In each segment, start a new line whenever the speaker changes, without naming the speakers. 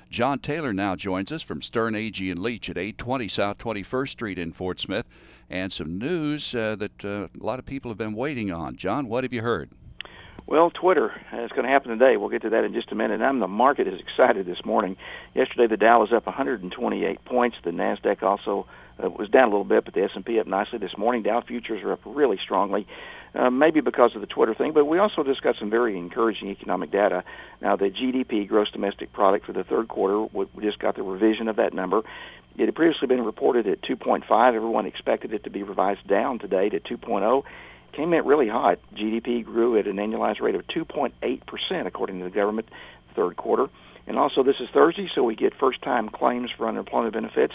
John Taylor now joins us from Stern Agee and Leach at 820 South 21st Street in Fort Smith, and some news that a lot of people have been waiting on. John, what have you heard?
Well, Twitter is going to happen today. We'll get to that in just a minute. The market is excited this morning. Yesterday, the Dow was up 128 points. The NASDAQ also was down a little bit, but the S&P up nicely this morning. Dow futures are up really strongly, maybe because of the Twitter thing, but we also just got some very encouraging economic data. Now, the GDP, gross domestic product, for the third quarter, we just got the revision of that number. It had previously been reported at 2.5. Everyone expected it to be revised down today to 2.0. Came in really hot. GDP grew at an annualized rate of 2.8%, according to the government, third quarter. And also, this is Thursday, so we get first-time claims for unemployment benefits,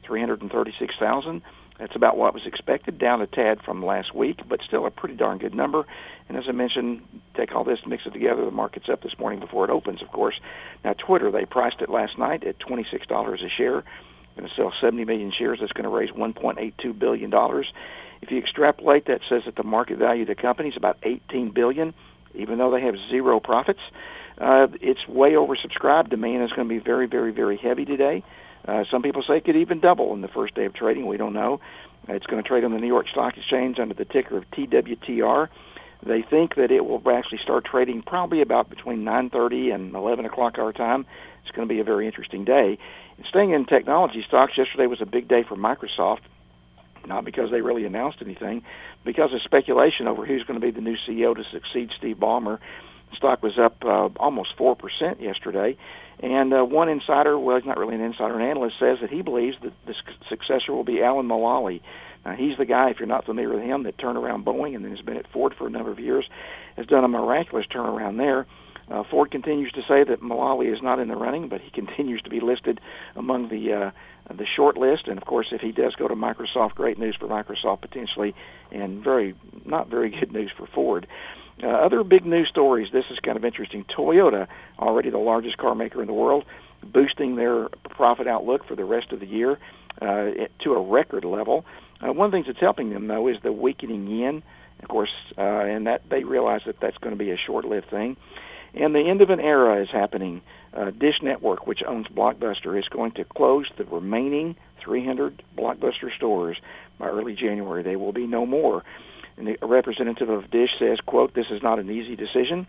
336,000. That's about what was expected, down a tad from last week, but still a pretty darn good number. And as I mentioned, take all this, mix it together, the market's up this morning before it opens, of course. Now, Twitter, they priced it last night at $26 a share. Going to sell 70 million shares. That's going to raise $1.82 billion. If you extrapolate, that says that the market value of the company is about $18 billion, even though they have zero profits. It's way oversubscribed. Demand is going to be very, very, very heavy today. Some people say it could even double in the first day of trading. We don't know. It's going to trade on the New York Stock Exchange under the ticker of TWTR. They think that it will actually start trading probably about between 9:30 and 11 o'clock our time. It's going to be a very interesting day. And staying in technology stocks, yesterday was a big day for Microsoft, not because they really announced anything, because of speculation over who's going to be the new CEO to succeed Steve Ballmer. The stock was up almost 4% yesterday. And one insider, well, he's not really an insider, an analyst, says that he believes that the successor will be Alan Mulally. Now, he's the guy, if you're not familiar with him, that turned around Boeing and then has been at Ford for a number of years, has done a miraculous turnaround there. Ford continues to say that Mulally is not in the running, but he continues to be listed among the short list. And, of course, if he does go to Microsoft, great news for Microsoft potentially, and not very good news for Ford. Other big news stories, this is kind of interesting. Toyota, already the largest car maker in the world, boosting their profit outlook for the rest of the year to a record level. One of the things that's helping them, though, is the weakening yen, of course, and that they realize that that's going to be a short-lived thing. And the end of an era is happening. Dish Network, which owns Blockbuster, is going to close the remaining 300 Blockbuster stores by early January. There will be no more. And a representative of Dish says, quote, "This is not an easy decision,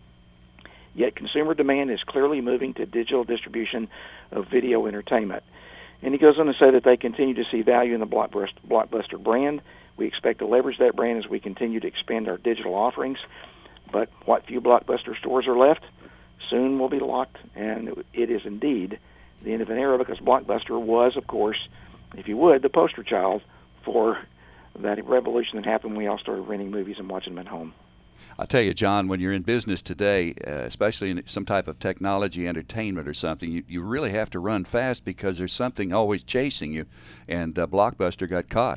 yet consumer demand is clearly moving to digital distribution of video entertainment." And he goes on to say that they continue to see value in the Blockbuster brand. We expect to leverage that brand as we continue to expand our digital offerings. But what few Blockbuster stores are left soon will be locked, and it is indeed the end of an era, because Blockbuster was, of course, if you would, the poster child for that revolution that happened when we all started renting movies and watching them at home.
I'll tell you, John, when you're in business today, especially in some type of technology, entertainment or something, you really have to run fast because there's something always chasing you, and Blockbuster got caught.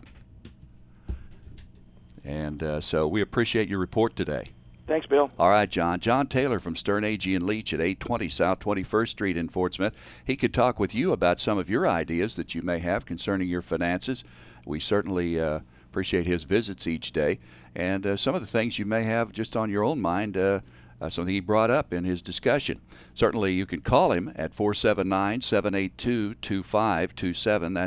And so we appreciate your report today.
Thanks, Bill.
All right, John. John Taylor from Stern Agee and Leach at 820 South 21st Street in Fort Smith. He could talk with you about some of your ideas that you may have concerning your finances. We certainly appreciate his visits each day, and some of the things you may have just on your own mind, something he brought up in his discussion. Certainly you can call him at 479-782-2527.